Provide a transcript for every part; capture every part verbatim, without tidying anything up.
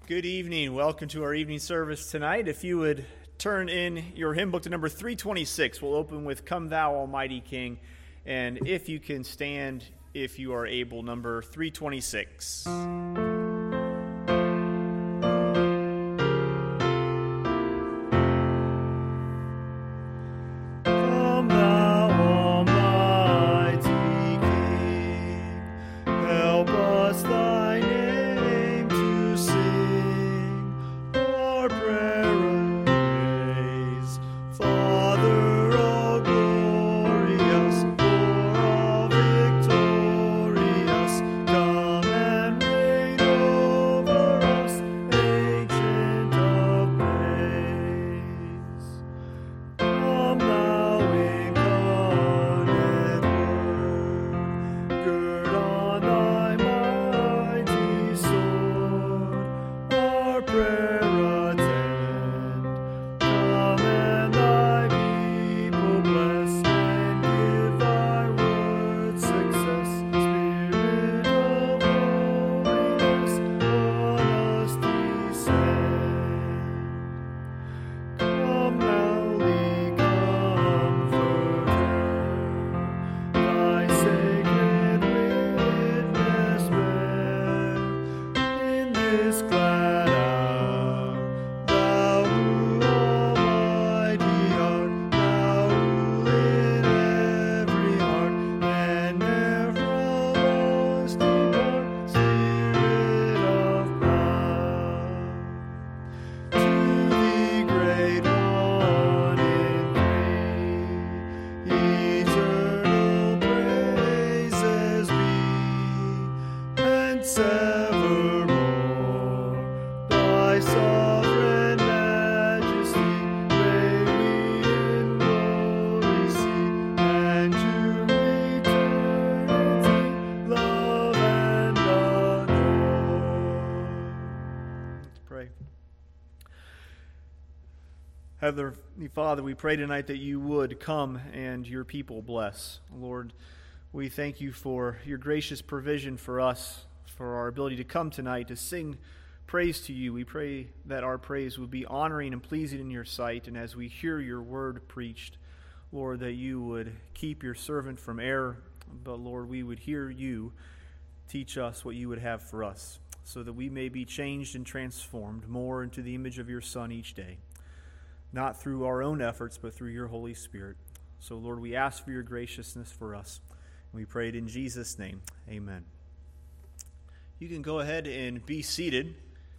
Good evening. Welcome to our evening service tonight. If you would turn in your hymn book to number three twenty-six, we'll open with Come Thou Almighty King. And if you can stand, if you are able, number three twenty-six. Heavenly Father, we pray tonight that you would come and your people bless. Lord, we thank you for your gracious provision for us, for our ability to come tonight to sing praise to you. We pray that our praise would be honoring and pleasing in your sight, and as we hear your word preached, Lord, that you would keep your servant from error, but Lord, we would hear you teach us what you would have for us, so that we may be changed and transformed more into the image of your Son each day. Not through our own efforts, but through your Holy Spirit. So, Lord, we ask for your graciousness for us. And we pray it in Jesus' name. Amen. You can go ahead and be seated.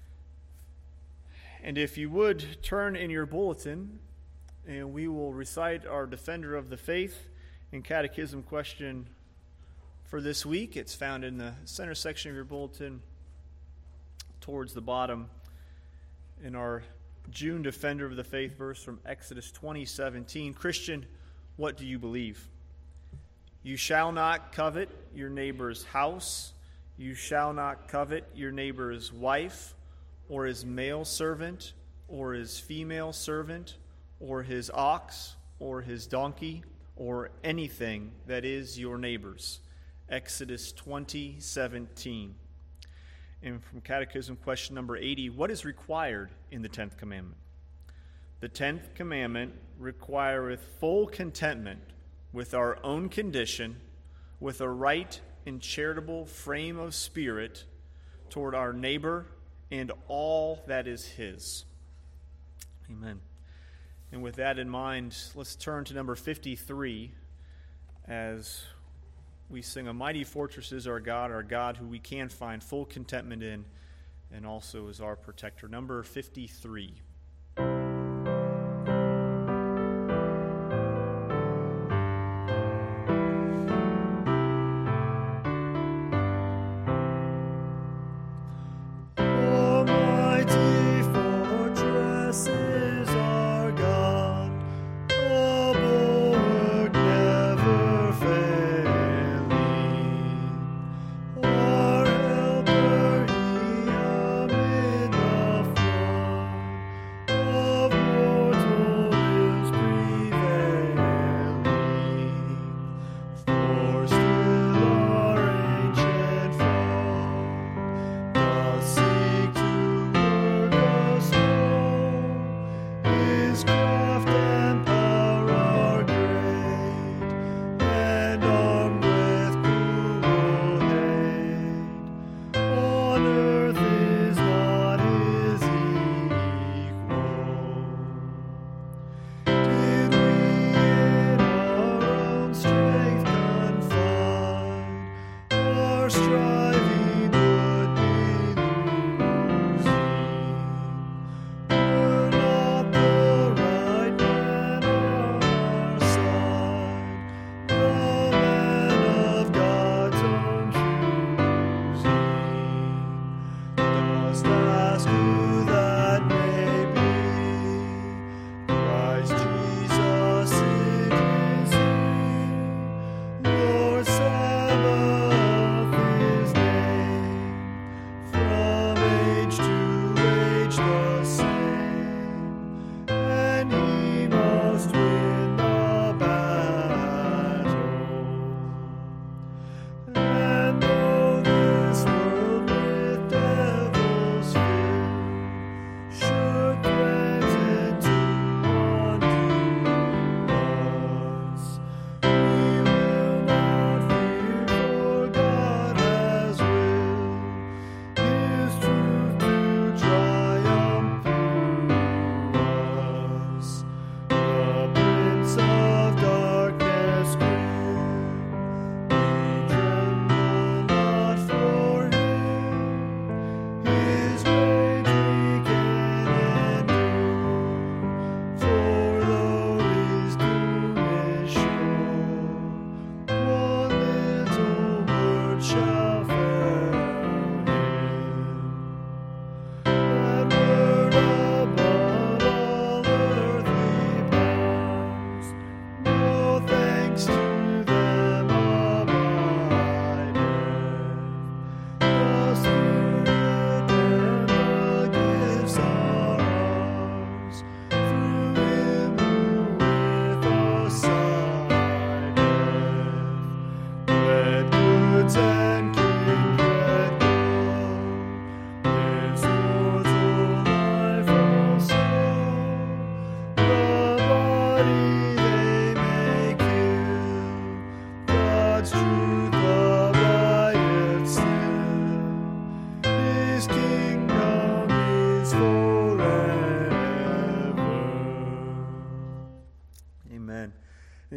And if you would, turn in your bulletin, and we will recite our Defender of the Faith and Catechism question for this week. It's found in the center section of your bulletin, towards the bottom, in our June Defender of the Faith verse from Exodus twenty seventeen. Christian, what do you believe? You shall not covet your neighbor's house. You shall not covet your neighbor's wife, or his male servant, or his female servant, or his ox, or his donkey, or anything that is your neighbor's. Exodus twenty seventeen. And from Catechism question number eighty, what is required in the tenth commandment? The tenth commandment requireth full contentment with our own condition, with a right and charitable frame of spirit toward our neighbor and all that is his. Amen. And with that in mind, let's turn to number fifty-three as we sing, "A Mighty Fortress is our God, our God who we can find full contentment in, and also is our protector." Number fifty-three.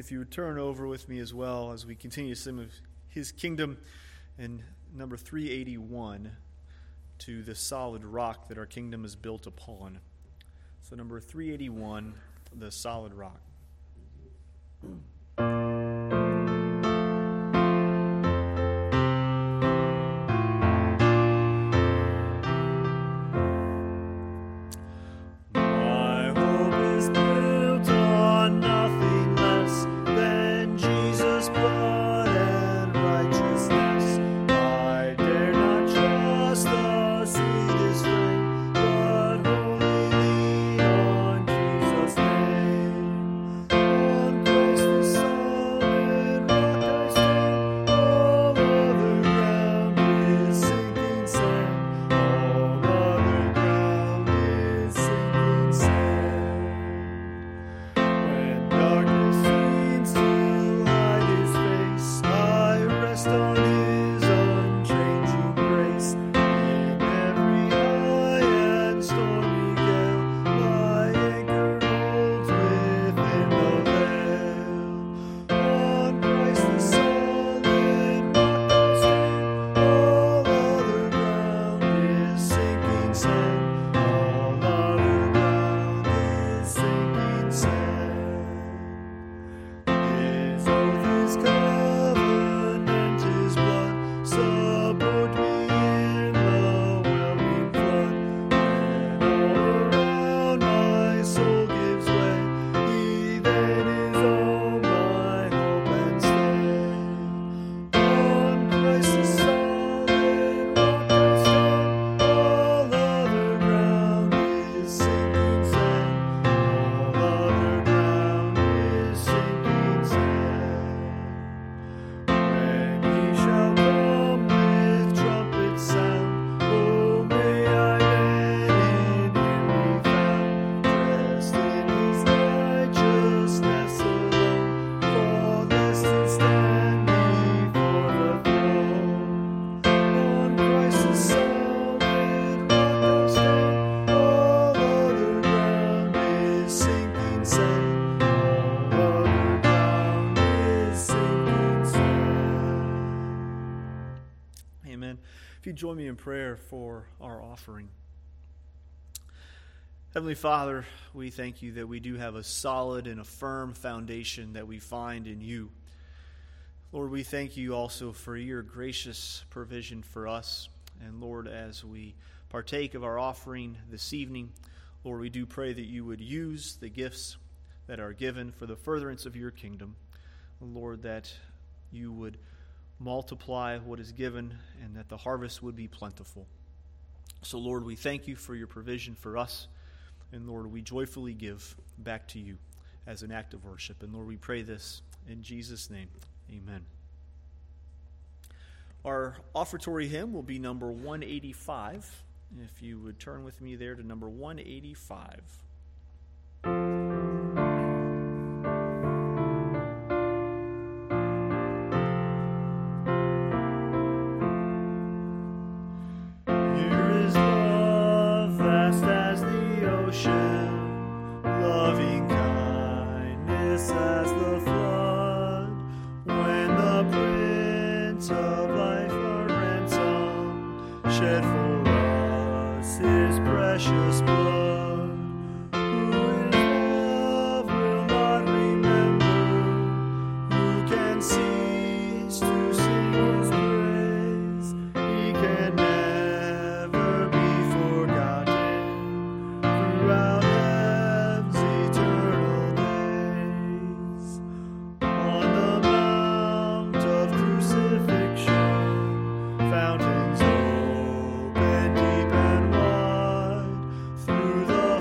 if you would turn over with me as well as we continue to sing of His Kingdom, and number three eighty-one, to the solid rock that our kingdom is built upon. So number three eighty-one, the solid rock. If you join me in prayer for our offering. Heavenly Father, we thank you that we do have a solid and a firm foundation that we find in you. Lord, we thank you also for your gracious provision for us. And Lord, as we partake of our offering this evening, Lord, we do pray that you would use the gifts that are given for the furtherance of your kingdom. Lord, that you would multiply what is given, and that the harvest would be plentiful. So, Lord, we thank you for your provision for us, and Lord, we joyfully give back to you as an act of worship. And Lord, we pray this in Jesus' name. Amen. Our offertory hymn will be number one eighty-five. If you would turn with me there to number one eighty-five. Fountains open deep and wide through the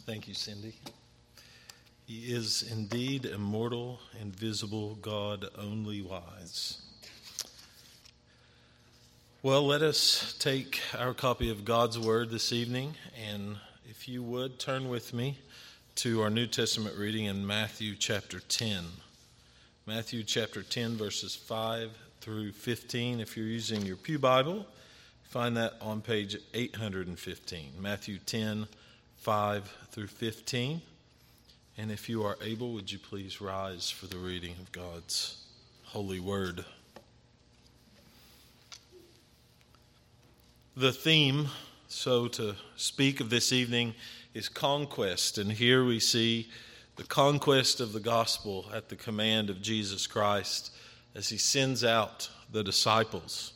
Thank you, Cindy. He is indeed immortal, invisible, God only wise. Well, let us take our copy of God's Word this evening, and if you would, turn with me to our New Testament reading in Matthew chapter ten. Matthew chapter ten, verses five through fifteen. If you're using your Pew Bible, find that on page eight hundred fifteen. Matthew ten, five through fifteen. And if you are able, would you please rise for the reading of God's holy word. The theme, so to speak, of this evening is conquest. And here we see the conquest of the gospel at the command of Jesus Christ as he sends out the disciples.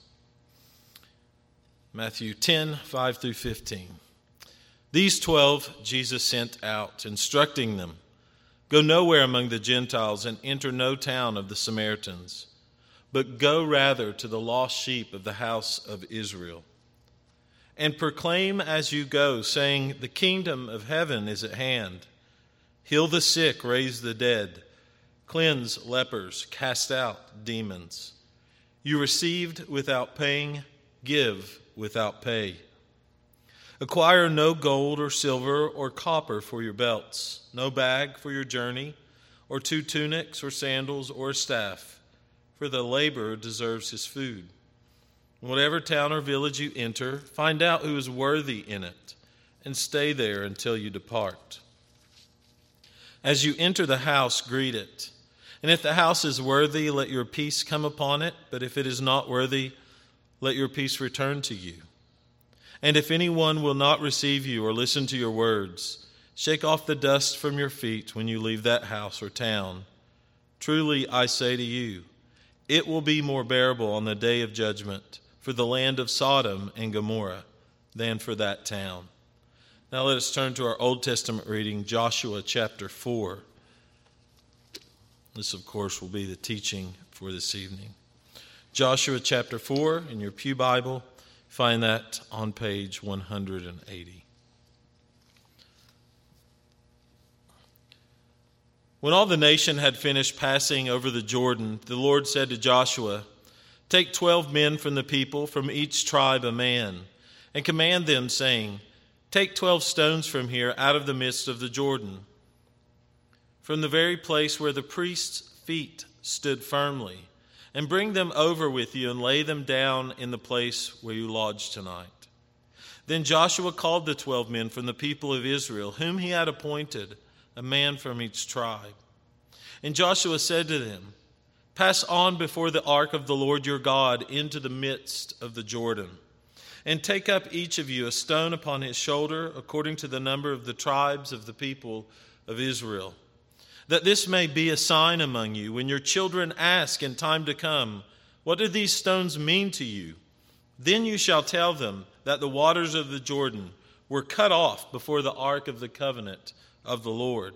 Matthew ten, five through fifteen. These twelve Jesus sent out, instructing them, "Go nowhere among the Gentiles and enter no town of the Samaritans, but go rather to the lost sheep of the house of Israel. And proclaim as you go, saying, the kingdom of heaven is at hand. Heal the sick, raise the dead, cleanse lepers, cast out demons. You received without paying, give without pay. Acquire no gold or silver or copper for your belts, no bag for your journey, or two tunics or sandals or a staff, for the laborer deserves his food. In whatever town or village you enter, find out who is worthy in it, and stay there until you depart. As you enter the house, greet it. And if the house is worthy, let your peace come upon it, but if it is not worthy, let your peace return to you. And if anyone will not receive you or listen to your words, shake off the dust from your feet when you leave that house or town. Truly, I say to you, it will be more bearable on the day of judgment for the land of Sodom and Gomorrah than for that town." Now let us turn to our Old Testament reading, Joshua chapter four. This, of course, will be the teaching for this evening. Joshua chapter four in your Pew Bible. Find that on page one hundred eighty. When all the nation had finished passing over the Jordan, the Lord said to Joshua, "Take twelve men from the people, from each tribe a man, and command them, saying, take twelve stones from here out of the midst of the Jordan, from the very place where the priest's feet stood firmly, and bring them over with you and lay them down in the place where you lodge tonight." Then Joshua called the twelve men from the people of Israel, whom he had appointed, a man from each tribe. And Joshua said to them, "Pass on before the ark of the Lord your God into the midst of the Jordan, and take up each of you a stone upon his shoulder, according to the number of the tribes of the people of Israel, that this may be a sign among you when your children ask in time to come, 'What do these stones mean to you?' Then you shall tell them that the waters of the Jordan were cut off before the ark of the covenant of the Lord.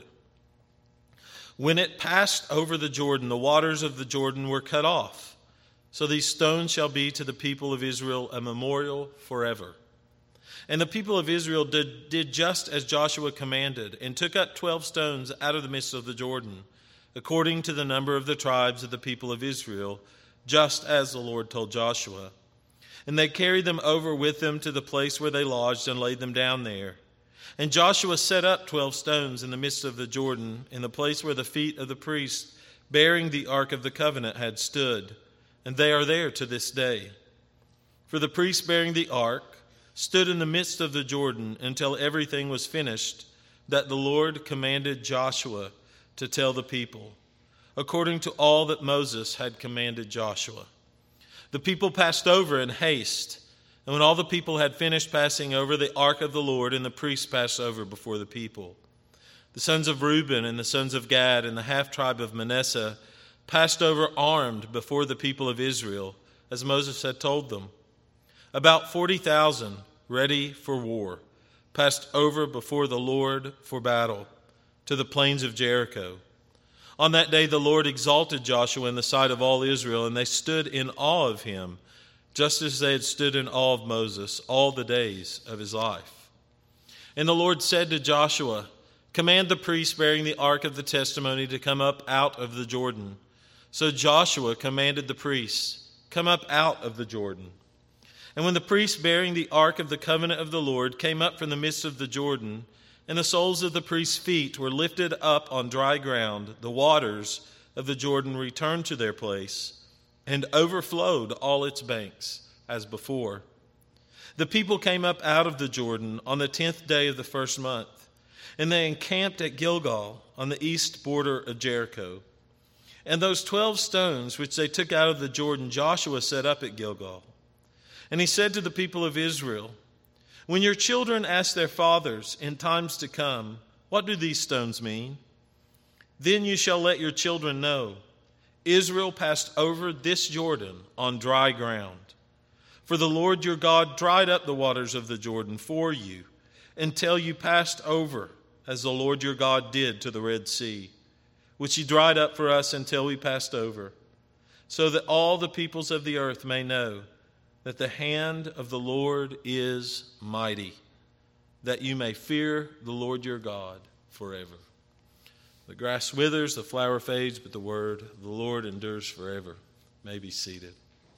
When it passed over the Jordan, the waters of the Jordan were cut off. So these stones shall be to the people of Israel a memorial forever." And the people of Israel did, did just as Joshua commanded, and took up twelve stones out of the midst of the Jordan, according to the number of the tribes of the people of Israel, just as the Lord told Joshua. And they carried them over with them to the place where they lodged, and laid them down there. And Joshua set up twelve stones in the midst of the Jordan, in the place where the feet of the priests bearing the ark of the covenant had stood, and they are there to this day. For the priests bearing the ark stood in the midst of the Jordan until everything was finished that the Lord commanded Joshua to tell the people, according to all that Moses had commanded Joshua. The people passed over in haste, and when all the people had finished passing over, the ark of the Lord and the priests passed over before the people. The sons of Reuben and the sons of Gad and the half-tribe of Manasseh passed over armed before the people of Israel, as Moses had told them. About forty thousand, ready for war, passed over before the Lord for battle to the plains of Jericho. On that day the Lord exalted Joshua in the sight of all Israel, and they stood in awe of him, just as they had stood in awe of Moses all the days of his life. And the Lord said to Joshua, Command the priests bearing the ark of the testimony to come up out of the Jordan. So Joshua commanded the priests, come up out of the Jordan. And when the priests bearing the ark of the covenant of the Lord came up from the midst of the Jordan, and the soles of the priests' feet were lifted up on dry ground, the waters of the Jordan returned to their place and overflowed all its banks as before. The people came up out of the Jordan on the tenth day of the first month, and they encamped at Gilgal on the east border of Jericho. And those twelve stones which they took out of the Jordan, Joshua set up at Gilgal. And he said to the people of Israel, when your children ask their fathers in times to come, what do these stones mean? Then you shall let your children know, Israel passed over this Jordan on dry ground. For the Lord your God dried up the waters of the Jordan for you until you passed over, as the Lord your God did to the Red Sea, which he dried up for us until we passed over, so that all the peoples of the earth may know that the hand of the Lord is mighty, that you may fear the Lord your God forever. The grass withers, the flower fades, but the word of the Lord endures forever. You may be seated.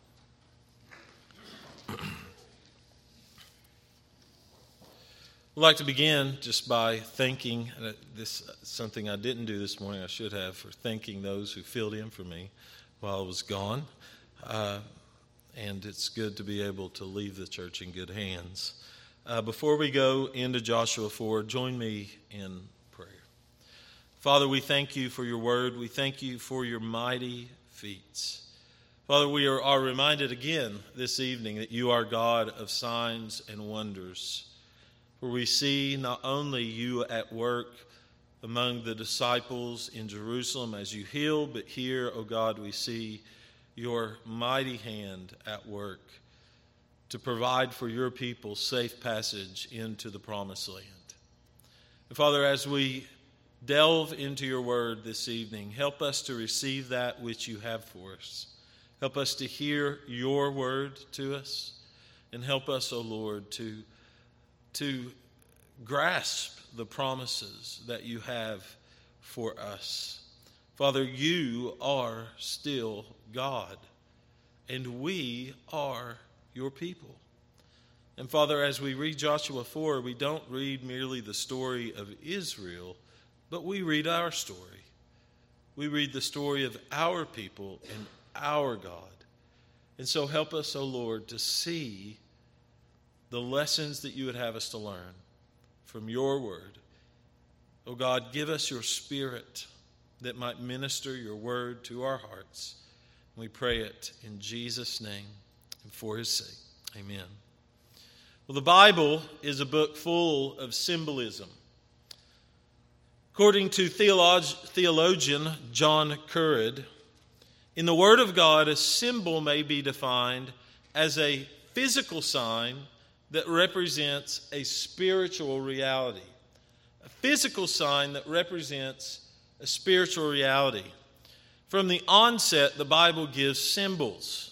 I'd like to begin just by thanking, uh, this uh, something I didn't do this morning, I should have, for thanking those who filled in for me while I was gone. Uh, and it's good to be able to leave the church in good hands. Uh, before we go into Joshua four, join me in prayer. Father, we thank you for your word. We thank you for your mighty feats. Father, we are, are reminded again this evening that you are God of signs and wonders. For we see not only you at work among the disciples in Jerusalem as you heal, but here, O God, we see your mighty hand at work to provide for your people safe passage into the promised land. And Father, as we delve into your word this evening, help us to receive that which you have for us. Help us to hear your word to us, and help us, O Lord, to to grasp the promises that you have for us. Father, you are still God, and we are your people. And Father, as we read Joshua four, we don't read merely the story of Israel, but we read our story. We read the story of our people and our God. And so help us, O Lord, to see the lessons that you would have us to learn from your word. O God, give us your spirit that might minister your word to our hearts. We pray it in Jesus' name and for his sake. Amen. Well, the Bible is a book full of symbolism. According to theolog- theologian John Currid, in the Word of God, a symbol may be defined as a physical sign that represents a spiritual reality. A physical sign that represents a spiritual reality. From the onset, the Bible gives symbols.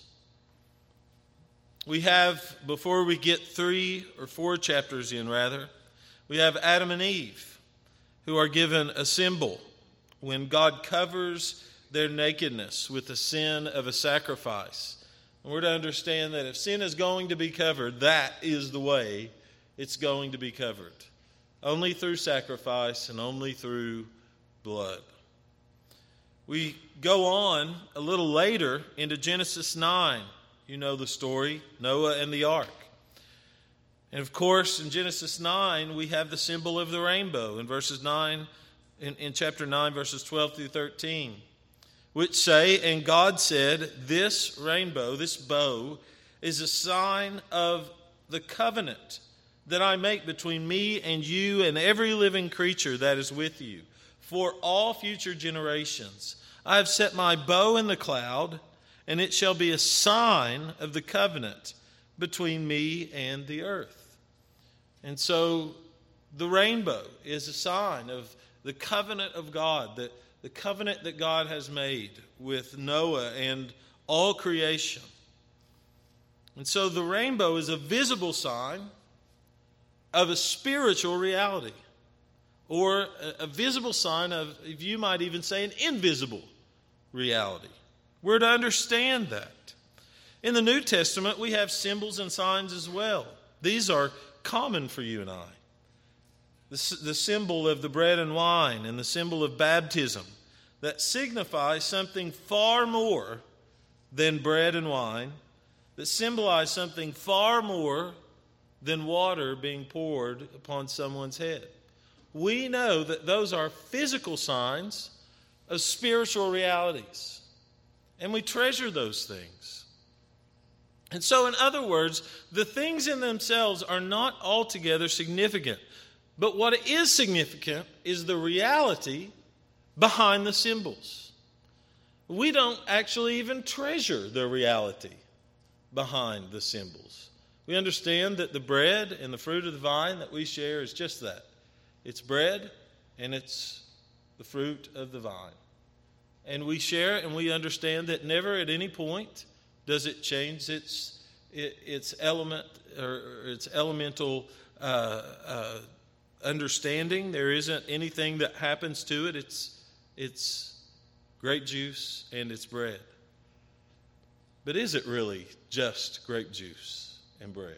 We have, before we get three or four chapters in, rather, we have Adam and Eve, who are given a symbol when God covers their nakedness with the sin of a sacrifice. And we're to understand that if sin is going to be covered, that is the way it's going to be covered. Only through sacrifice and only through blood. We go on a little later into Genesis nine. You know the story, Noah and the ark. And of course, in Genesis nine, we have the symbol of the rainbow in verses nine, in, in chapter nine, verses twelve through thirteen. Which say, and God said, this rainbow, this bow, is a sign of the covenant that I make between me and you and every living creature that is with you. For all future generations, I have set my bow in the cloud, and it shall be a sign of the covenant between me and the earth. And so the rainbow is a sign of the covenant of God, that the covenant that God has made with Noah and all creation. And so the rainbow is a visible sign of a spiritual reality. or a, a visible sign of, you might even say, an invisible reality. We're to understand that. In the New Testament, we have symbols and signs as well. These are common for you and I. The, the symbol of the bread and wine and the symbol of baptism that signify something far more than bread and wine, that symbolize something far more than water being poured upon someone's head. We know that those are physical signs of spiritual realities, and we treasure those things. And so, in other words, the things in themselves are not altogether significant. But what is significant is the reality behind the symbols. We don't actually even treasure the reality behind the symbols. We understand that the bread and the fruit of the vine that we share is just that. It's bread and it's the fruit of the vine. And we share and we understand that never at any point does it change its its element or its elemental uh, uh, understanding. There isn't anything that happens to it. It's it's grape juice and it's bread. But is it really just grape juice and bread?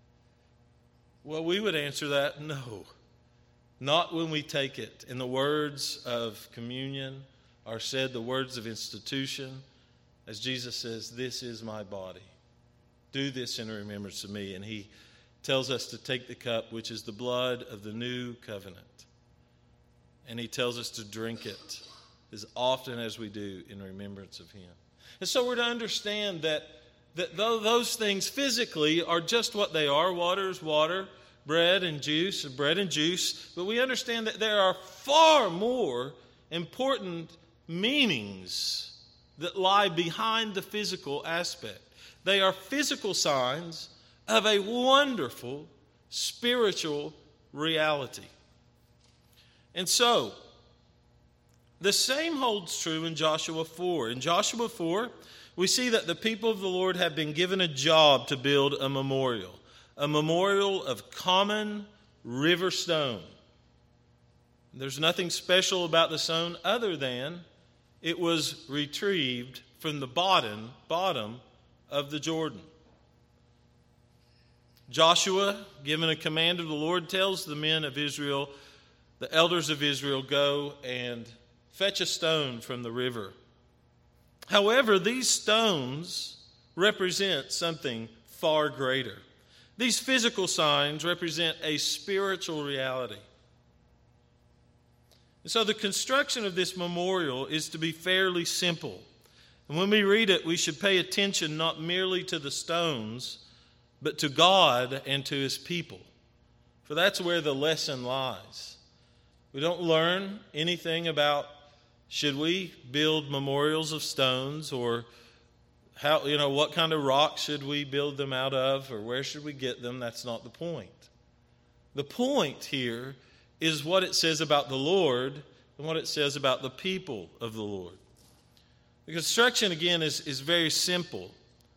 Well, we would answer that no. Not when we take it. In the words of communion are said, the words of institution, as Jesus says, "This is my body. Do this in remembrance of me." And he tells us to take the cup, which is the blood of the new covenant. And he tells us to drink it as often as we do in remembrance of him. And so we're to understand that, that though those things physically are just what they are, water is water, bread and juice, bread and juice, but we understand that there are far more important meanings that lie behind the physical aspect. They are physical signs of a wonderful spiritual reality. And so, the same holds true in Joshua four. In Joshua four, we see that the people of the Lord have been given a job to build a memorial. A memorial of common river stone. There's nothing special about the stone other than it was retrieved from the bottom, bottom of the Jordan. Joshua, given a command of the Lord, tells the men of Israel, the elders of Israel, go and fetch a stone from the river. However, these stones represent something far greater. These physical signs represent a spiritual reality. And so the construction of this memorial is to be fairly simple. And when we read it, we should pay attention not merely to the stones, but to God and to his people. For that's where the lesson lies. We don't learn anything about should we build memorials of stones, or how, you know, what kind of rocks should we build them out of, or where should we get them? That's not the point. The point here is what it says about the Lord and what it says about the people of the Lord. The construction, again, is, is very simple.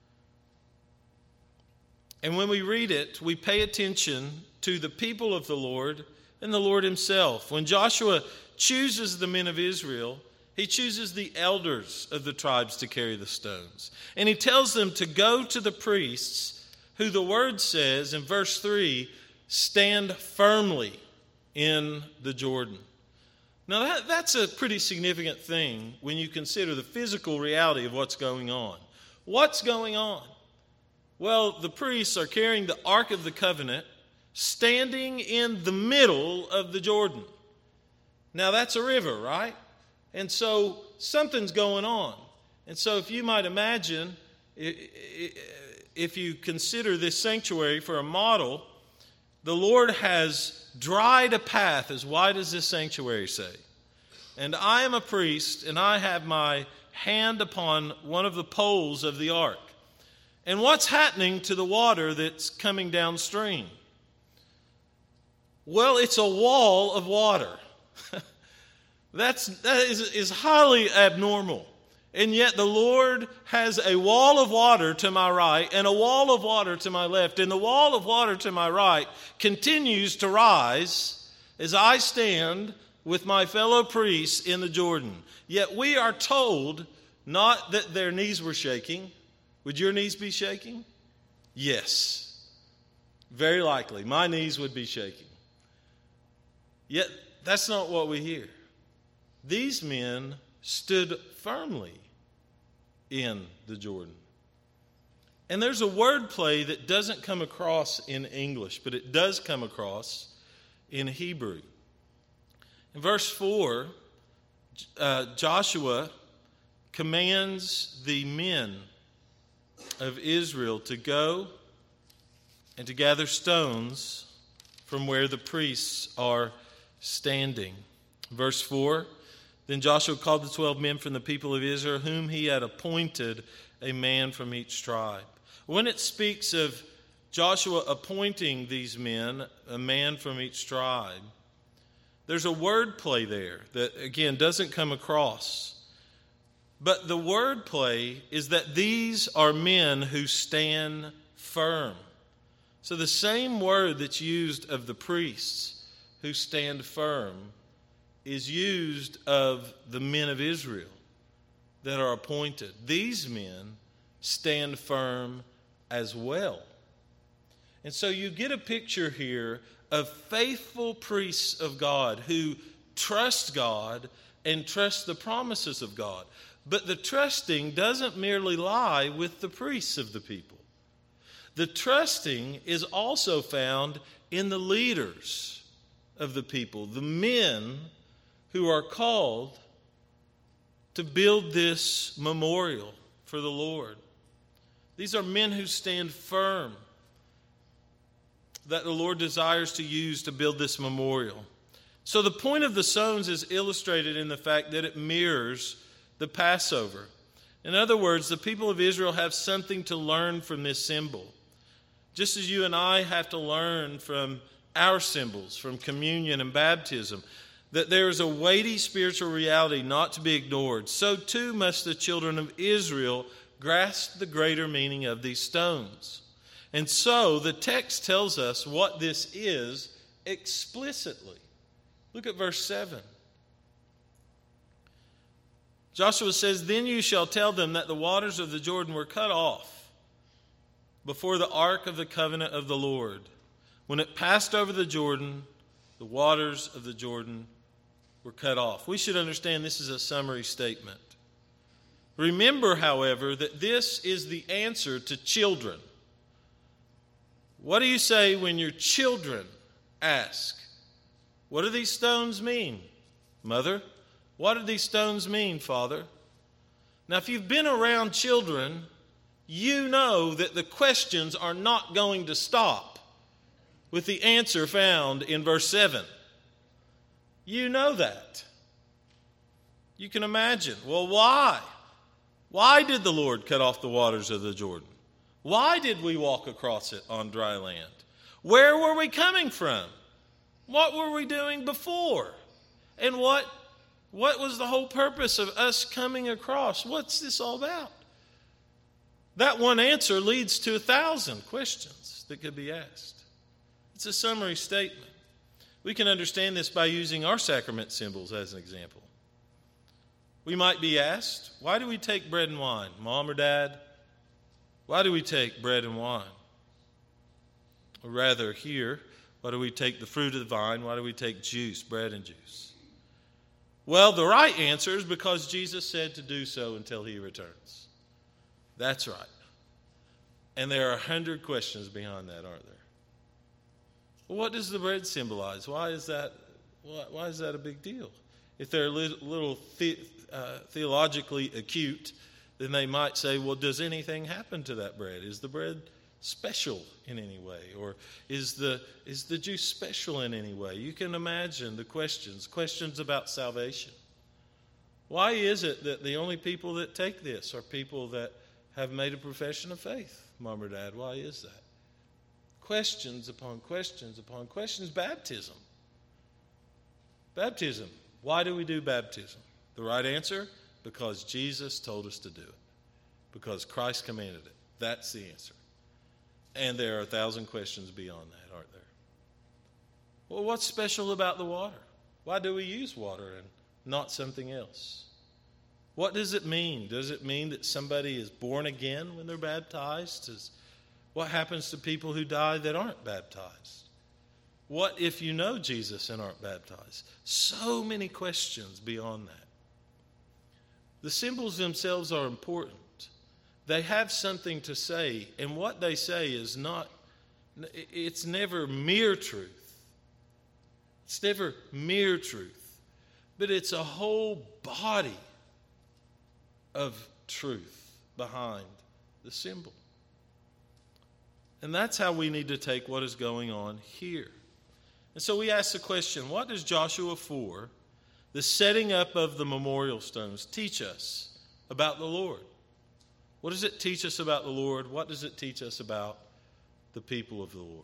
And when we read it, we pay attention to the people of the Lord and the Lord himself. When Joshua chooses the men of Israel, he chooses the elders of the tribes to carry the stones. And he tells them to go to the priests, who the word says in verse three, stand firmly in the Jordan. Now that, that's a pretty significant thing when you consider the physical reality of what's going on. What's going on? Well, the priests are carrying the Ark of the Covenant, standing in the middle of the Jordan. Now that's a river, right? And so something's going on. And so if you might imagine, if you consider this sanctuary for a model, the Lord has dried a path as wide as this sanctuary, say. And I am a priest, and I have my hand upon one of the poles of the ark. And what's happening to the water that's coming downstream? Well, it's a wall of water. That's, that is, is highly abnormal. And yet the Lord has a wall of water to my right and a wall of water to my left. And the wall of water to my right continues to rise as I stand with my fellow priests in the Jordan. Yet we are told not that their knees were shaking. Would your knees be shaking? Yes. Very likely. My knees would be shaking. Yet that's not what we hear. These men stood firmly in the Jordan. And there's a wordplay that doesn't come across in English, but it does come across in Hebrew. In verse four, uh, Joshua commands the men of Israel to go and to gather stones from where the priests are standing. Verse four, then Joshua called the twelve men from the people of Israel, whom he had appointed a man from each tribe. When it speaks of Joshua appointing these men, a man from each tribe, there's a word play there that, again, doesn't come across. But the word play is that these are men who stand firm. So the same word that's used of the priests who stand firm is used of the men of Israel that are appointed. These men stand firm as well. And so you get a picture here of faithful priests of God who trust God and trust the promises of God. But the trusting doesn't merely lie with the priests of the people. The trusting is also found in the leaders of the people, the men who are called to build this memorial for the Lord. These are men who stand firm that the Lord desires to use to build this memorial. So the point of the stones is illustrated in the fact that it mirrors the Passover. In other words, the people of Israel have something to learn from this symbol. Just as you and I have to learn from our symbols, from communion and baptism, that there is a weighty spiritual reality not to be ignored, so too must the children of Israel grasp the greater meaning of these stones. And so the text tells us what this is explicitly. Look at verse seven. Joshua says, then you shall tell them that the waters of the Jordan were cut off before the ark of the covenant of the Lord. When it passed over the Jordan, the waters of the Jordan were cut off. We should understand this is a summary statement. Remember, however, that this is the answer to children. What do you say when your children ask, what do these stones mean, Mother? What do these stones mean, Father? Now, if you've been around children, you know that the questions are not going to stop with the answer found in verse seven. You know that. You can imagine, well, why? Why did the Lord cut off the waters of the Jordan? Why did we walk across it on dry land? Where were we coming from? What were we doing before? And what, what was the whole purpose of us coming across? What's this all about? That one answer leads to a thousand questions that could be asked. It's a summary statement. We can understand this by using our sacrament symbols as an example. We might be asked, why do we take bread and wine? Mom or Dad, why do we take bread and wine? Or rather here, why do we take the fruit of the vine? Why do we take juice, bread and juice? Well, the right answer is because Jesus said to do so until he returns. That's right. And there are a hundred questions behind that, aren't there? Well, what does the bread symbolize? Why is that, why, why is that a big deal? If they're a little, little the, uh, theologically acute, then they might say, well, does anything happen to that bread? Is the bread special in any way? Or is the, is the juice special in any way? You can imagine the questions, questions about salvation. Why is it that the only people that take this are people that have made a profession of faith? Mom or Dad, why is that? Questions upon questions upon questions. Baptism. Baptism. Why do we do baptism? The right answer? Because Jesus told us to do it. Because Christ commanded it. That's the answer. And there are a thousand questions beyond that, aren't there? Well, what's special about the water? Why do we use water and not something else? What does it mean? Does it mean that somebody is born again when they're baptized? Does, what happens to people who die that aren't baptized? What if you know Jesus and aren't baptized? So many questions beyond that. The symbols themselves are important. They have something to say, and what they say is not, it's never mere truth. It's never mere truth, but it's a whole body of truth behind the symbol. And that's how we need to take what is going on here. And so we ask the question, what does Joshua four, the setting up of the memorial stones, teach us about the Lord? What does it teach us about the Lord? What does it teach us about the people of the Lord?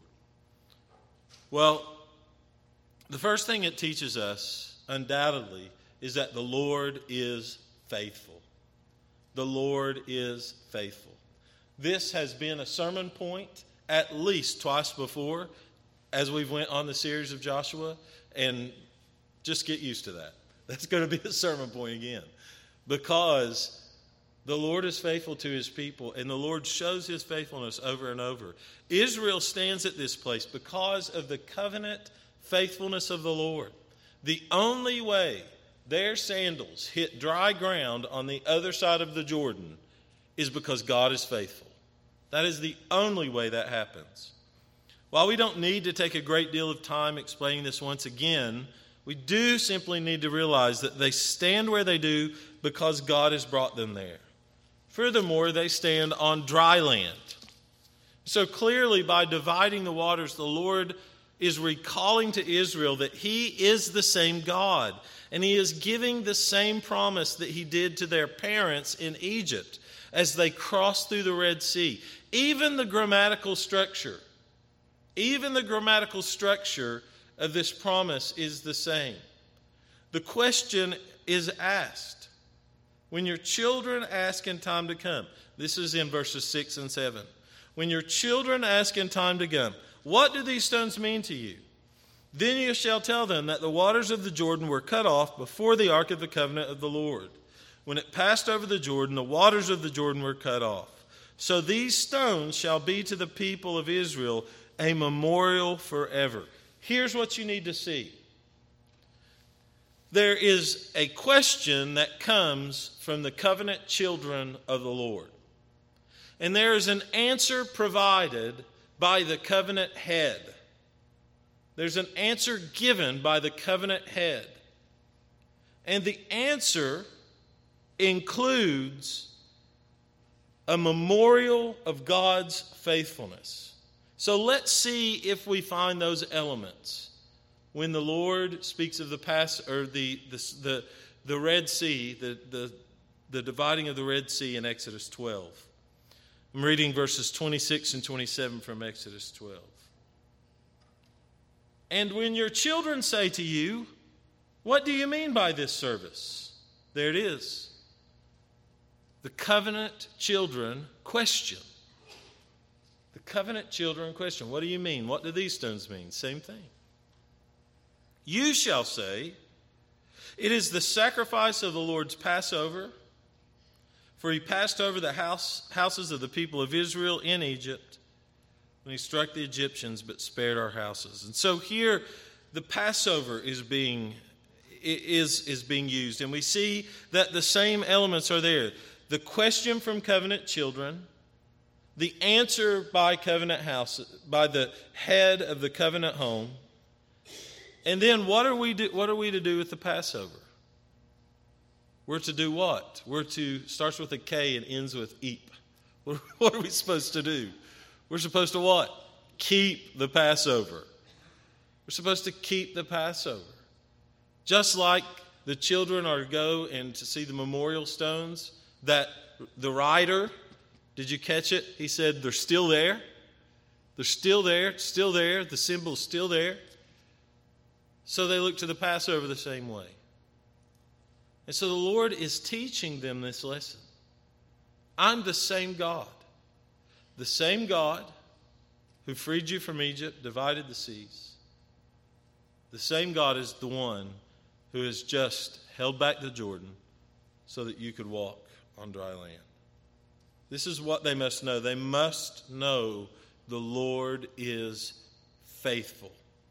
Well, the first thing it teaches us, undoubtedly, is that the Lord is faithful. The Lord is faithful. This has been a sermon point at least twice before as we've went on the series of Joshua, and just get used to that. That's going to be a sermon point again, because the Lord is faithful to his people, and the Lord shows his faithfulness over and over. Israel stands at this place because of the covenant faithfulness of the Lord. The only way their sandals hit dry ground on the other side of the Jordan is because God is faithful. That is the only way that happens. While we don't need to take a great deal of time explaining this once again, we do simply need to realize that they stand where they do because God has brought them there. Furthermore, they stand on dry land. So clearly, by dividing the waters, the Lord is recalling to Israel that he is the same God, and he is giving the same promise that he did to their parents in Egypt as they crossed through the Red Sea. Even the grammatical structure, even the grammatical structure of this promise is the same. The question is asked, when your children ask in time to come, this is in verses six and seven, when your children ask in time to come, what do these stones mean to you? Then you shall tell them that the waters of the Jordan were cut off before the ark of the covenant of the Lord. When it passed over the Jordan, the waters of the Jordan were cut off. So these stones shall be to the people of Israel a memorial forever. Here's what you need to see. There is a question that comes from the covenant children of the Lord. And there is an answer provided by the covenant head. There's an answer given by the covenant head. And the answer includes a memorial of God's faithfulness. So let's see if we find those elements when the Lord speaks of the pass or the the the, the Red Sea, the, the the dividing of the Red Sea in Exodus twelve. I'm reading verses twenty-six and twenty-seven from Exodus twelve. And when your children say to you, what do you mean by this service? There it is. The covenant children question. The covenant children question. What do you mean? What do these stones mean? Same thing. You shall say, it is the sacrifice of the Lord's Passover, for he passed over the house, houses of the people of Israel in Egypt when he struck the Egyptians but spared our houses. And so here the Passover is being, is, is being used, and we see that the same elements are there. The question from covenant children, the answer by covenant house, by the head of the covenant home, and then what are we do, what are we to do with the Passover? We're to do what? We're to, starts with a K and ends with eep. What, what are we supposed to do? We're supposed to what? Keep the Passover. We're supposed to keep the Passover. Just like the children are to go and to see the memorial stones, that the writer, did you catch it? He said they're still there. They're still there, still there. The symbol's still there. So they look to the Passover the same way. And so the Lord is teaching them this lesson. I'm the same God. The same God who freed you from Egypt, divided the seas. The same God is the one who has just held back the Jordan so that you could walk on dry land. This is what they must know. They must know the Lord is faithful.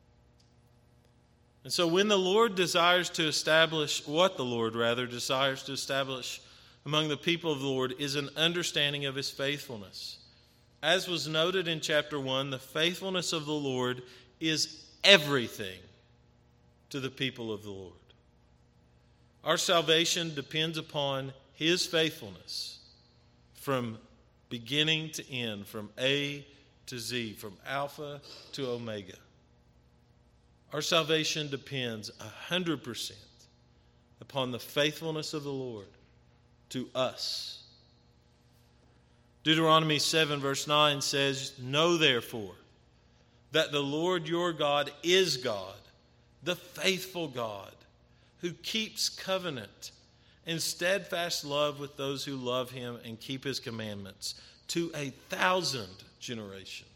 And so when the Lord desires to establish, what the Lord rather desires to establish among the people of the Lord is an understanding of his faithfulness. As was noted in chapter one, the faithfulness of the Lord is everything to the people of the Lord. Our salvation depends upon his faithfulness from beginning to end, from A to Z, from Alpha to Omega. Our salvation depends one hundred percent upon the faithfulness of the Lord to us. Deuteronomy seven verse nine says, "Know therefore that the Lord your God is God, the faithful God, who keeps covenant and steadfast love with those who love him and keep his commandments to a thousand generations."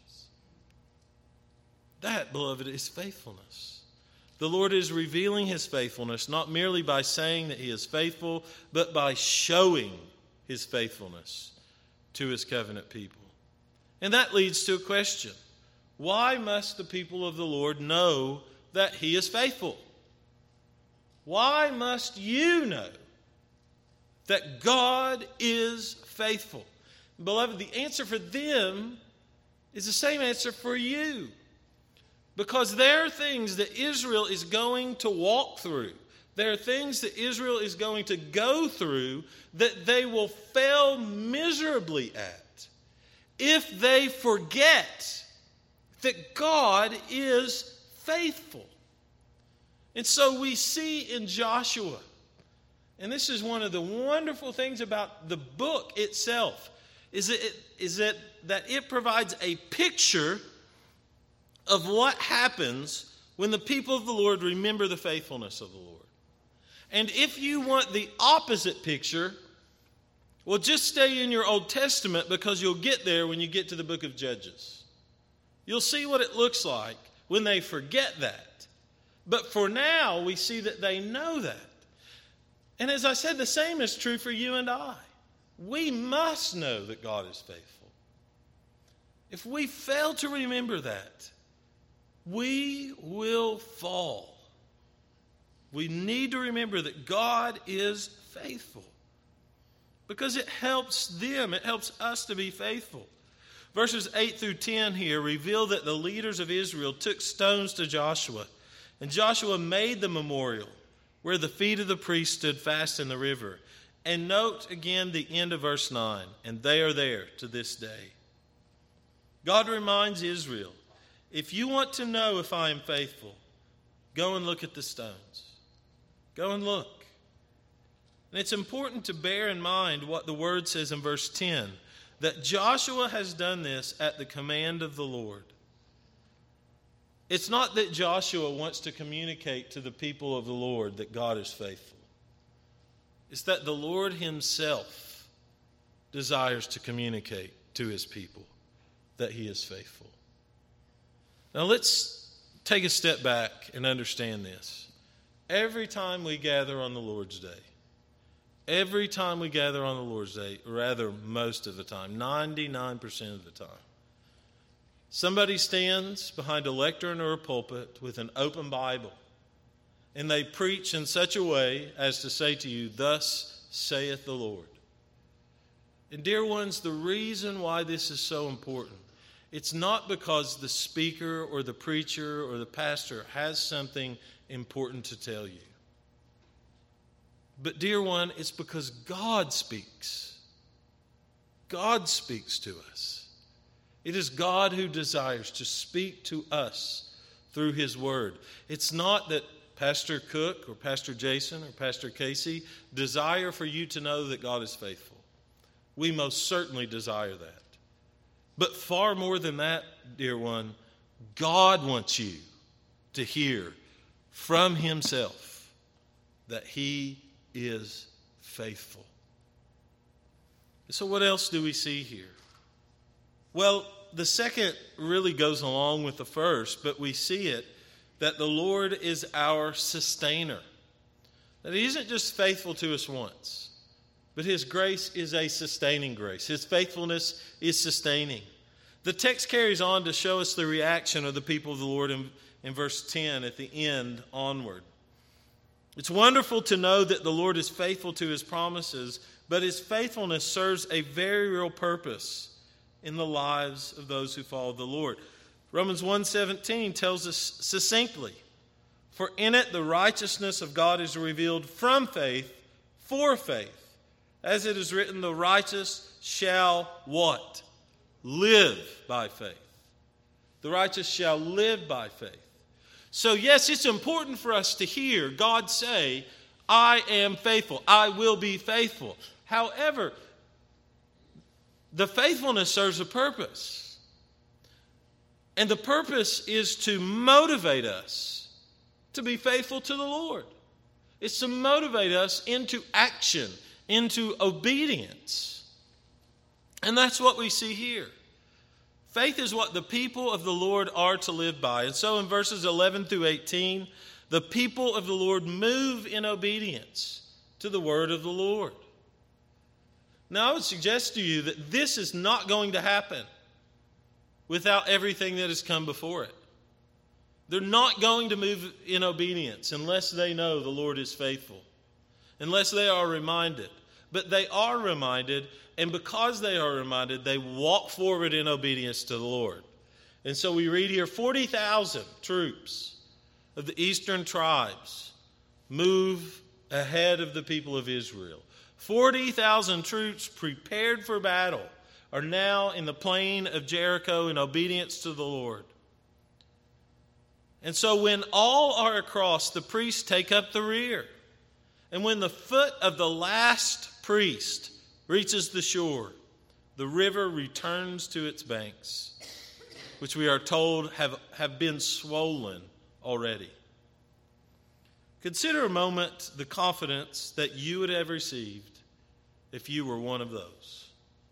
That, beloved, is faithfulness. The Lord is revealing his faithfulness not merely by saying that he is faithful, but by showing his faithfulness to his covenant people. And that leads to a question. Why must the people of the Lord know that he is faithful? Why must you know that God is faithful? Beloved, the answer for them is the same answer for you. Because there are things that Israel is going to walk through. There are things that Israel is going to go through that they will fail miserably at if they forget that God is faithful. And so we see in Joshua, and this is one of the wonderful things about the book itself, is that it, is that, that it provides a picture of what happens when the people of the Lord remember the faithfulness of the Lord. And if you want the opposite picture, well, just stay in your Old Testament, because you'll get there when you get to the book of Judges. You'll see what it looks like when they forget that. But for now, we see that they know that. And as I said, the same is true for you and I. We must know that God is faithful. If we fail to remember that, we will fall. We need to remember that God is faithful, because it helps them, it helps us to be faithful. Verses eight through ten here reveal that the leaders of Israel took stones to Joshua, and Joshua made the memorial where the feet of the priests stood fast in the river. And note again the end of verse nine, and they are there to this day. God reminds Israel, if you want to know if I am faithful, go and look at the stones. Go and look. And it's important to bear in mind what the word says in verse ten, that Joshua has done this at the command of the Lord. It's not that Joshua wants to communicate to the people of the Lord that God is faithful. It's that the Lord himself desires to communicate to his people that he is faithful. Now let's take a step back and understand this. Every time we gather on the Lord's Day, every time we gather on the Lord's Day, rather most of the time, ninety-nine percent of the time, somebody stands behind a lectern or a pulpit with an open Bible, and they preach in such a way as to say to you, "Thus saith the Lord." And dear ones, the reason why this is so important, it's not because the speaker or the preacher or the pastor has something important to tell you. But dear one, it's because God speaks. God speaks to us. It is God who desires to speak to us through his word. It's not that Pastor Cook or Pastor Jason or Pastor Casey desire for you to know that God is faithful. We most certainly desire that. But far more than that, dear one, God wants you to hear from himself that he is faithful. So what else do we see here? Well, the second really goes along with the first, but we see it that the Lord is our sustainer. That he isn't just faithful to us once, but his grace is a sustaining grace. His faithfulness is sustaining. The text carries on to show us the reaction of the people of the Lord in, in verse ten at the end onward. It's wonderful to know that the Lord is faithful to his promises, but his faithfulness serves a very real purpose in the lives of those who follow the Lord. Romans one seventeen tells us succinctly, "For in it the righteousness of God is revealed from faith for faith. As it is written, the righteous shall" what? Live by faith. The righteous shall live by faith. So yes, it's important for us to hear God say, "I am faithful. I will be faithful." However, the faithfulness serves a purpose. And the purpose is to motivate us to be faithful to the Lord. It's to motivate us into action, into obedience. And that's what we see here. Faith is what the people of the Lord are to live by. And so in verses eleven through eighteen, the people of the Lord move in obedience to the word of the Lord. Now I would suggest to you that this is not going to happen without everything that has come before it. They're not going to move in obedience unless they know the Lord is faithful, unless they are reminded. But they are reminded, and because they are reminded, they walk forward in obedience to the Lord. And so we read here, forty thousand troops of the eastern tribes move ahead of the people of Israel. forty thousand troops prepared for battle are now in the plain of Jericho in obedience to the Lord. And so when all are across, the priests take up the rear. And when the foot of the last priest reaches the shore, the river returns to its banks, which we are told have, have been swollen already. Consider a moment the confidence that you would have received if you were one of those.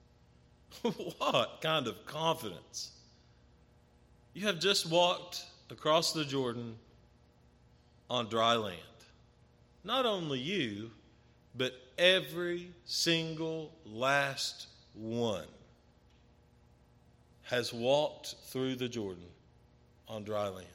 What kind of confidence? You have just walked across the Jordan on dry land. Not only you, but every single last one has walked through the Jordan on dry land.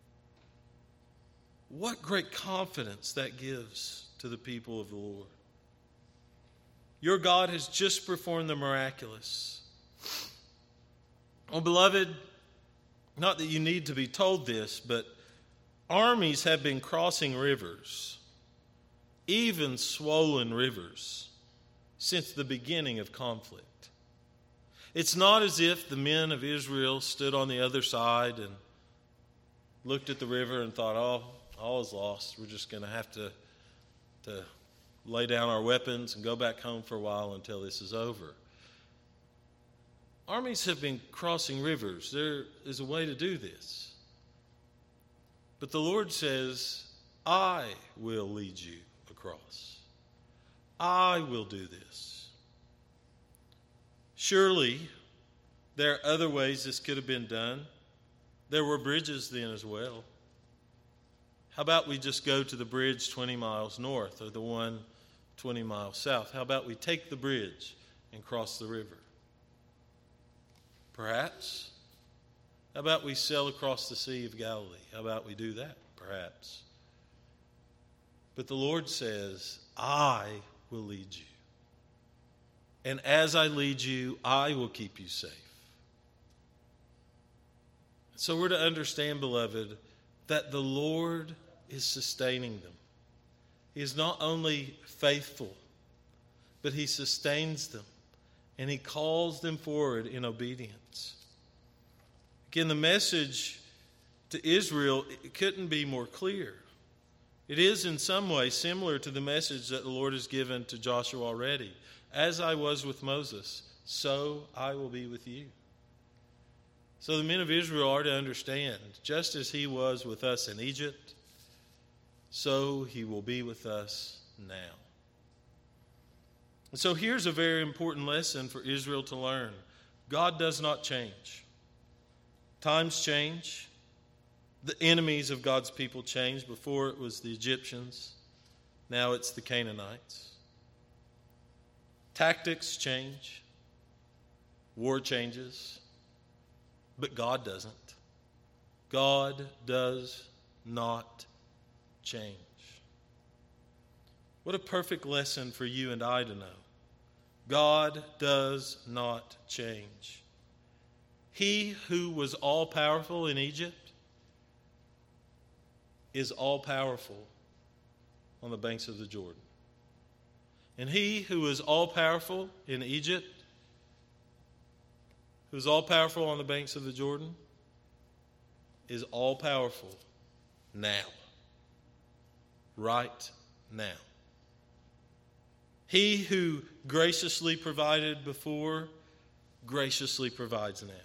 What great confidence that gives to the people of the Lord. Your God has just performed the miraculous. Oh, beloved, not that you need to be told this, but armies have been crossing rivers, even swollen rivers, since the beginning of conflict. It's not as if the men of Israel stood on the other side and looked at the river and thought, oh, all is lost. We're just going to have to, to lay down our weapons and go back home for a while until this is over. Armies have been crossing rivers. There is a way to do this. But the Lord says, I will lead you across. I will do this. Surely, there are other ways this could have been done. There were bridges then as well. How about we just go to the bridge twenty miles north or the one twenty miles south? How about we take the bridge and cross the river? Perhaps. How about we sail across the Sea of Galilee? How about we do that? Perhaps. But the Lord says, I will lead you. And as I lead you, I will keep you safe. So we're to understand, beloved, that the Lord is sustaining them. He is not only faithful, but he sustains them. And he calls them forward in obedience. Again, the message to Israel, it couldn't be more clear. It is in some way similar to the message that the Lord has given to Joshua already. As I was with Moses, so I will be with you. So the men of Israel are to understand, just as he was with us in Egypt, so he will be with us now. And so here's a very important lesson for Israel to learn. God does not change. Times change. The enemies of God's people changed. Before it was the Egyptians. Now it's the Canaanites. Tactics change. War changes. But God doesn't. God does not change. What a perfect lesson for you and I to know. God does not change. He who was all-powerful in Egypt is all-powerful on the banks of the Jordan. And he who is all-powerful in Egypt, who is all-powerful on the banks of the Jordan, is all-powerful now. Right now. He who graciously provided before, graciously provides now.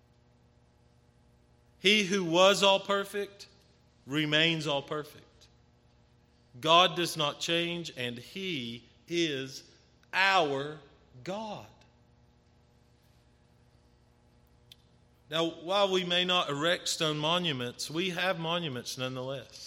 He who was all perfect, remains all perfect. God does not change, and He is our God. Now, while we may not erect stone monuments, we have monuments nonetheless.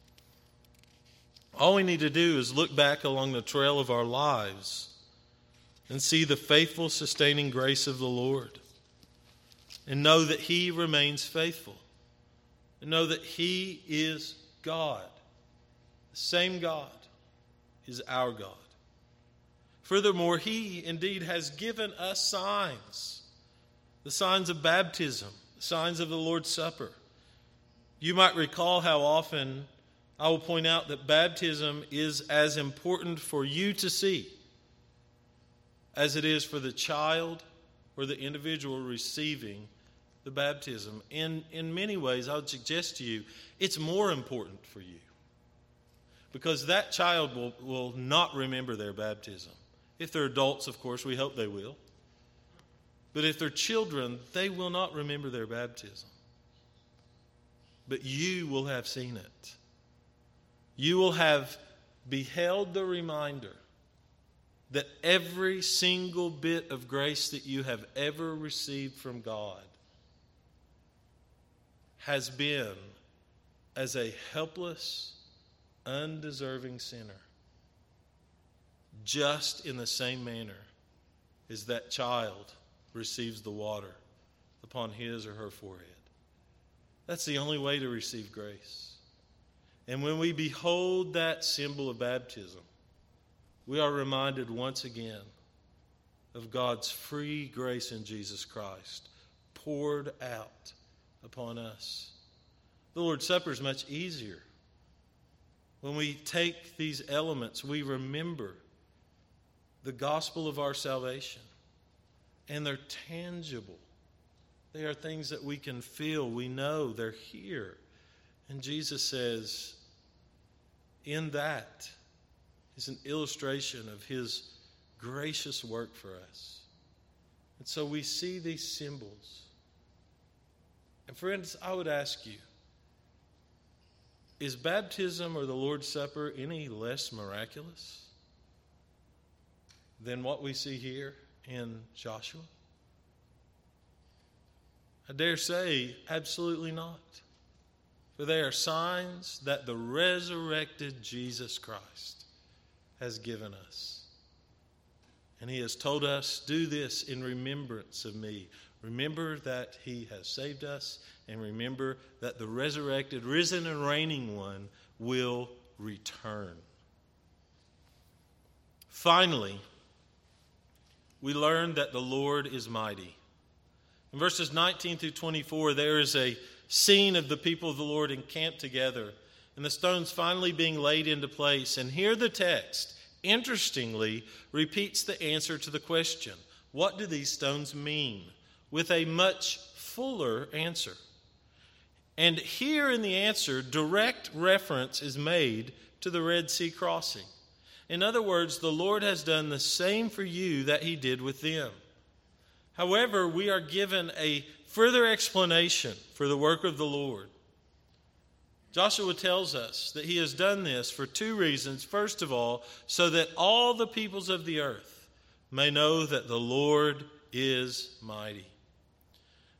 All we need to do is look back along the trail of our lives and see the faithful, sustaining grace of the Lord, and know that He remains faithful, and know that He is God. The same God is our God. Furthermore, He indeed has given us signs, the signs of baptism, the signs of the Lord's Supper. You might recall how often I will point out that baptism is as important for you to see as it is for the child or the individual receiving the baptism. In, in many ways, I would suggest to you, it's more important for you. Because that child will, will not remember their baptism. If they're adults, of course, we hope they will. But if they're children, they will not remember their baptism. But you will have seen it. You will have beheld the reminder that every single bit of grace that you have ever received from God has been as a helpless, undeserving sinner, just in the same manner as that child receives the water upon his or her forehead. That's the only way to receive grace. And when we behold that symbol of baptism, we are reminded once again of God's free grace in Jesus Christ poured out upon us. The Lord's Supper is much easier. When we take these elements, we remember the gospel of our salvation. And they're tangible. They are things that we can feel. We know they're here. And Jesus says, in that is an illustration of His gracious work for us. And so we see these symbols. And friends, I would ask you, is baptism or the Lord's Supper any less miraculous than what we see here in Joshua? I dare say, absolutely not. For they are signs that the resurrected Jesus Christ has given us. And He has told us, do this in remembrance of me. Remember that He has saved us, and remember that the resurrected, risen and reigning one will return. Finally, we learn that the Lord is mighty. In verses nineteen through twenty-four, there is a scene of the people of the Lord encamped together, and the stones finally being laid into place. And here the text, interestingly, repeats the answer to the question, what do these stones mean? With a much fuller answer. And here in the answer, direct reference is made to the Red Sea crossing. In other words, the Lord has done the same for you that He did with them. However, we are given a further explanation for the work of the Lord. Joshua tells us that he has done this for two reasons. First of all, so that all the peoples of the earth may know that the Lord is mighty.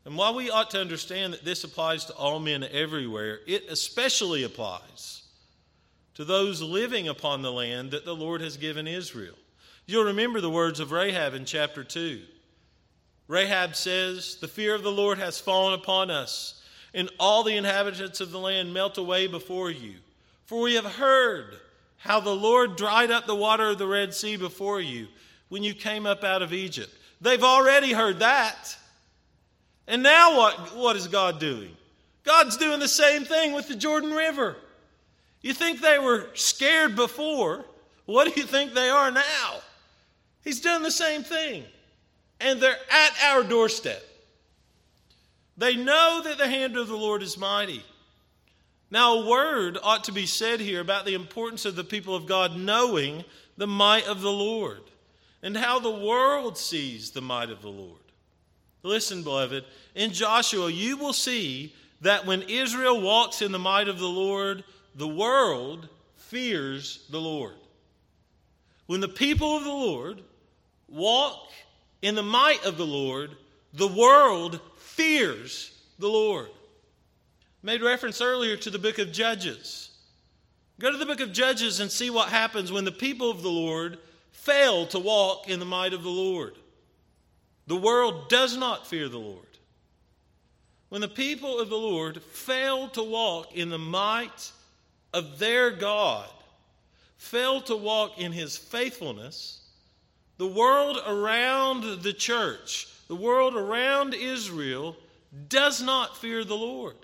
And while we ought to understand that this applies to all men everywhere, it especially applies to those living upon the land that the Lord has given Israel. You'll remember the words of Rahab in chapter two. Rahab says, "The fear of the Lord has fallen upon us, and all the inhabitants of the land melt away before you. For we have heard how the Lord dried up the water of the Red Sea before you when you came up out of Egypt." They've already heard that. And now what, what is God doing? God's doing the same thing with the Jordan River. You think they were scared before. What do you think they are now? He's done the same thing. And they're at our doorstep. They know that the hand of the Lord is mighty. Now, a word ought to be said here about the importance of the people of God knowing the might of the Lord and how the world sees the might of the Lord. Listen, beloved, in Joshua, you will see that when Israel walks in the might of the Lord, the world fears the Lord. When the people of the Lord walk in the might of the Lord, the world fears the Lord. I made reference earlier to the book of Judges. Go to the book of Judges and see what happens when the people of the Lord fail to walk in the might of the Lord. The world does not fear the Lord. When the people of the Lord fail to walk in the might of their God, fail to walk in his faithfulness, the world around the church, the world around Israel, does not fear the Lord.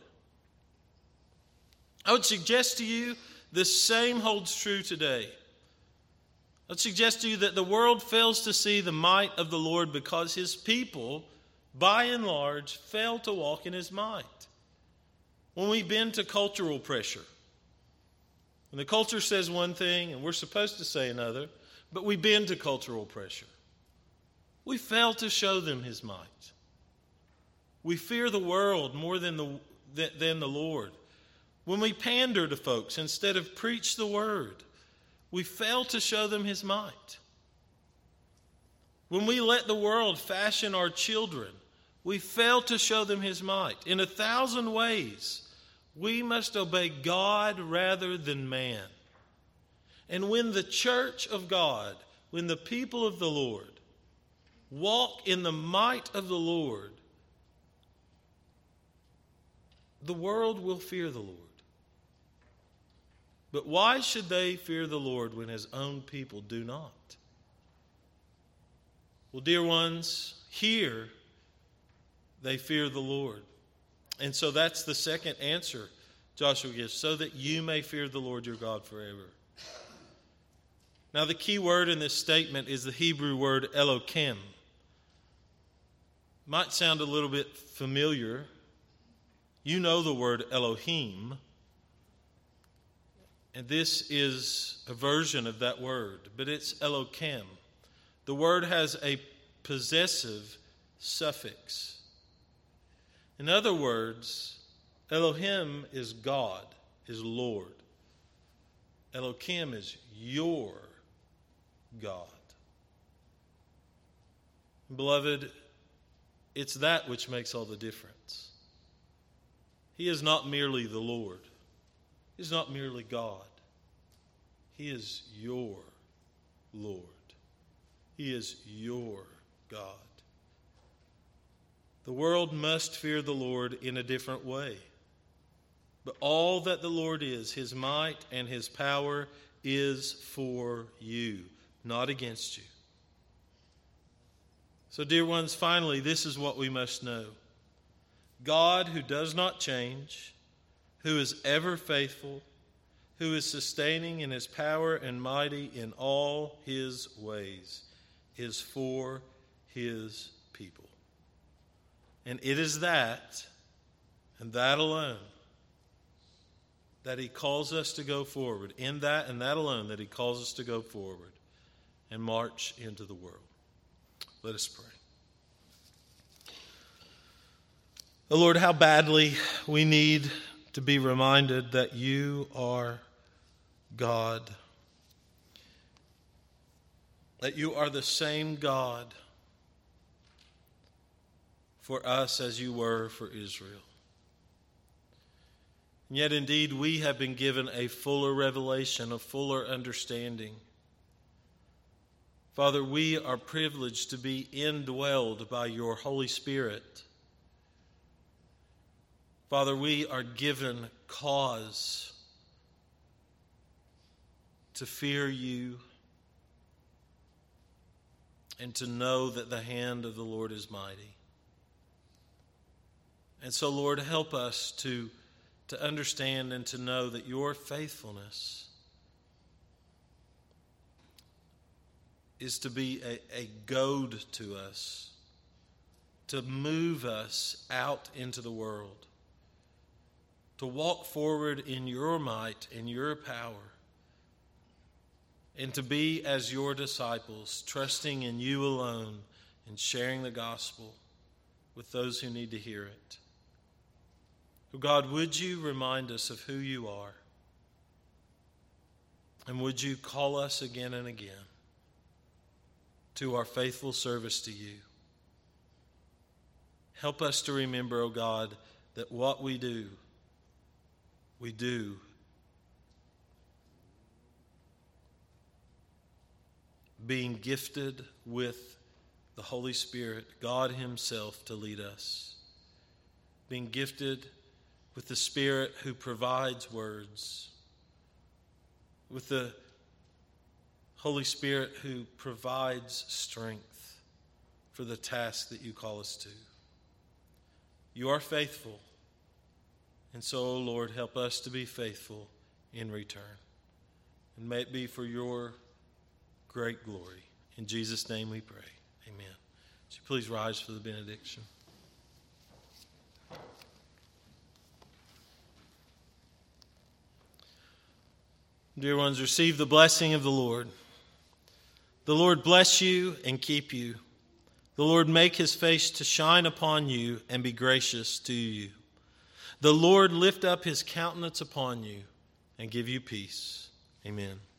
I would suggest to you the same holds true today. I would suggest to you that the world fails to see the might of the Lord because his people, by and large, fail to walk in his might. When we bend to cultural pressure, when the culture says one thing and we're supposed to say another, but we bend to cultural pressure, we fail to show them his might. We fear the world more than the, than the Lord. When we pander to folks instead of preach the word, we fail to show them his might. When we let the world fashion our children, we fail to show them his might. In a thousand ways, we must obey God rather than man. And when the church of God, when the people of the Lord walk in the might of the Lord, the world will fear the Lord. But why should they fear the Lord when his own people do not? Well, dear ones, here they fear the Lord. And so that's the second answer Joshua gives, so that you may fear the Lord your God forever. Now, the key word in this statement is the Hebrew word Elohim. Might sound a little bit familiar. You know the word Elohim. And this is a version of that word, but it's Elohim. The word has a possessive suffix. In other words, Elohim is God, is Lord. Elohim is your God. Beloved, it's that which makes all the difference. He is not merely the Lord. He is not merely God. He is your Lord. He is your God. The world must fear the Lord in a different way. But all that the Lord is, his might and his power, is for you, not against you. So, dear ones, finally, this is what we must know. God, who does not change, who is ever faithful, who is sustaining in his power and mighty in all his ways, is for his people. And it is that, and that alone, that he calls us to go forward. In that and that alone, that he calls us to go forward and march into the world. Let us pray. Oh Lord, how badly we need to be reminded that you are God. That you are the same God for us as you were for Israel. And yet, indeed, we have been given a fuller revelation, a fuller understanding. Father, we are privileged to be indwelled by your Holy Spirit. Father, we are given cause to fear you and to know that the hand of the Lord is mighty. And so, Lord, help us to, to understand and to know that your faithfulness is to be a, a goad to us, to move us out into the world, to walk forward in your might and your power, and to be as your disciples, trusting in you alone and sharing the gospel with those who need to hear it. Oh God, would you remind us of who you are? And would you call us again and again to our faithful service to you? Help us to remember, oh God, that what we do, we do being gifted with the Holy Spirit, God himself, to lead us. Being gifted with the Spirit who provides words, with the Holy Spirit who provides strength for the task that you call us to. You are faithful, and so, O Lord, help us to be faithful in return. And may it be for your great glory. In Jesus' name we pray. Amen. Would you please rise for the benediction? Dear ones, receive the blessing of the Lord. The Lord bless you and keep you. The Lord make his face to shine upon you and be gracious to you. The Lord lift up his countenance upon you and give you peace. Amen.